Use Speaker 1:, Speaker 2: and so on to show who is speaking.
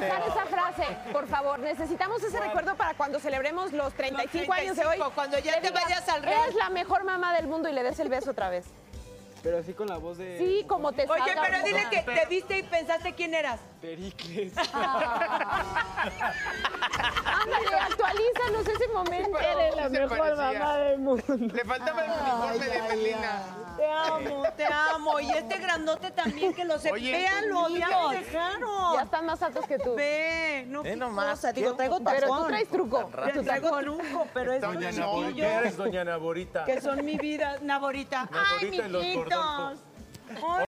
Speaker 1: usar esa frase, por favor. Necesitamos ese recuerdo para cuando celebremos los 35 años de hoy.
Speaker 2: Cuando ya
Speaker 1: Le
Speaker 2: te
Speaker 1: digas,
Speaker 2: vayas al Real.
Speaker 1: eres la mejor mamá del mundo y le des el beso otra vez.
Speaker 3: Pero así con la voz de...
Speaker 1: Sí, como te
Speaker 2: Oye,
Speaker 1: salga.
Speaker 2: pero dile que te viste y pensaste quién eras.
Speaker 3: Pericles.
Speaker 1: Ándale, actualízanos ese momento.
Speaker 4: Eres la mejor mamá del mundo.
Speaker 5: Le faltaba el uniforme de Melina.
Speaker 2: Te amo, te amo. Y este grandote también que lo sé.
Speaker 5: Oye,
Speaker 2: Véanlo, ya me
Speaker 1: Ya
Speaker 2: dejaron.
Speaker 1: están más altos que tú.
Speaker 2: Ve, no qué
Speaker 5: nomás,
Speaker 2: cosa. Digo,
Speaker 5: qué
Speaker 2: traigo tacón.
Speaker 1: Pero tú traes truco.
Speaker 2: Yo traigo truco, pero es
Speaker 5: Doña
Speaker 2: un
Speaker 5: Naborita.
Speaker 2: chiquillo
Speaker 6: ¿Qué eres, doña Naborita?
Speaker 2: que son mi vida. Naborita. Ay,
Speaker 6: Naborita en los
Speaker 2: mijitos.
Speaker 6: cordón.
Speaker 2: Ay,